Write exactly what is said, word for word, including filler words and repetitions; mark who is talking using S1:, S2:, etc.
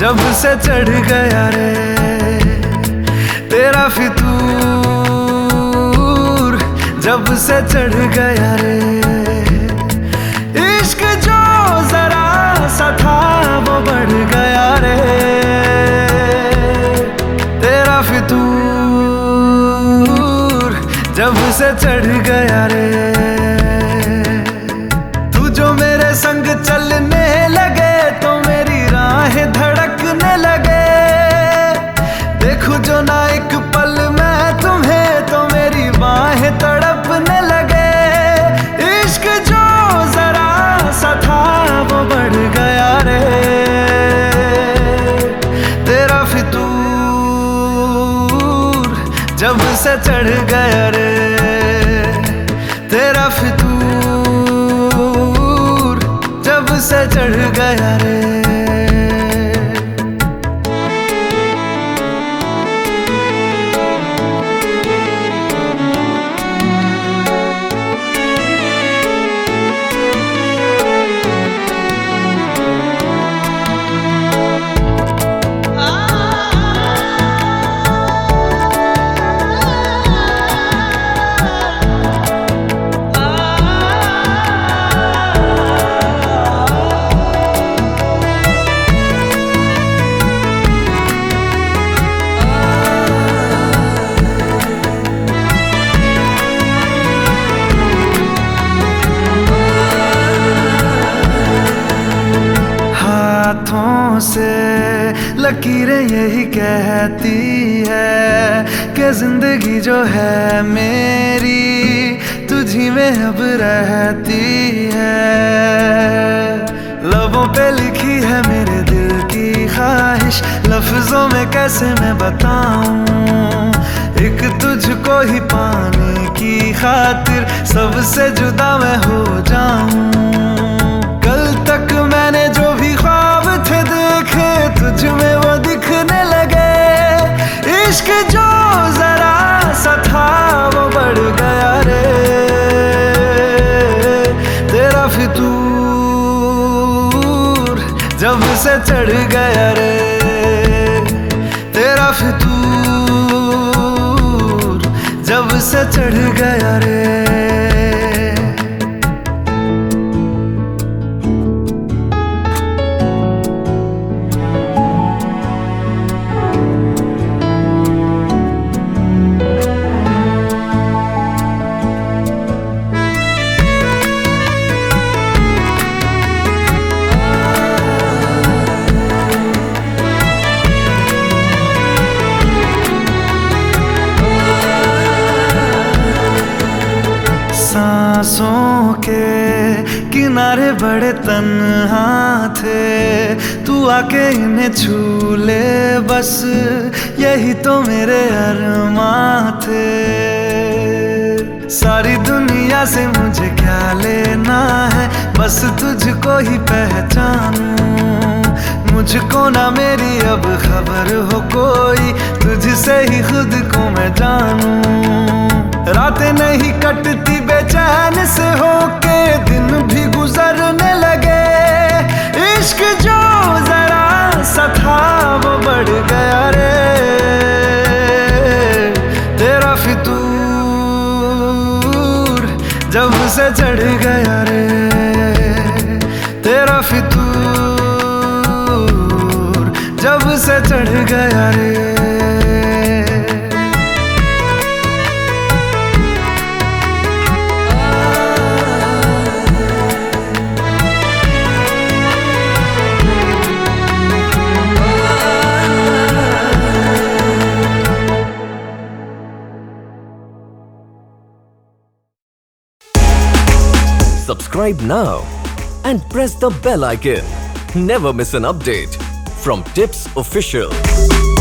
S1: जब से चढ़ गया रे तेरा फितूर, जब से चढ़ गया रे इश्क जो जरा सा था वो बढ़ गया रे तेरा फितूर, जब से चढ़ गया रे। तू जो मेरे संग चलने लगे तो मेरी राहें धड़कने लगे, देखूं जो ना एक पल मैं तुम्हें तो मेरी बाहें तड़पने लगे। इश्क जो जरा सा था वो बढ़ गया रे तेरा फितूर, जब से चढ़ गया रे तेरा फितूर, जब से चढ़ गया रे। हाथों से लकीरें यही कहती है कि जिंदगी जो है मेरी तुझी में अब रहती है। लबों पे लिखी है मेरे दिल की ख्वाहिश, लफ्जों में कैसे मैं बताऊं, एक तुझको ही पाने की खातिर सबसे जुदा मैं हो जाऊं। कल तक मैंने जो भी ख्वाब थे देखे तुझ में वो दिखने लगे, इश्क जो जरा सा था वो बढ़ गया रे तेरा फितूर, जब से चढ़ गया रे तेरा फितूर, जब से चढ़ गया रे। सांसों के किनारे बड़े तन्हा थे, तू आके इन्हें छू ले बस यही तो मेरे अरमां थे। सारी दुनिया से मुझे क्या लेना है, बस तुझको ही पहचानूं, मुझको ना मेरी अब खबर हो कोई, तुझसे ही खुद को मैं जानूं। रातें नहीं कटती बेचैन से होके दिन भी गुजरने लगे, इश्क जो जरा सा था वो बढ़ गया रे तेरा फितूर, जब से चढ़ गया रे तेरा फितूर, जब से चढ़ गया रे।
S2: Subscribe now and press the bell icon. Never miss an update from Tips Official.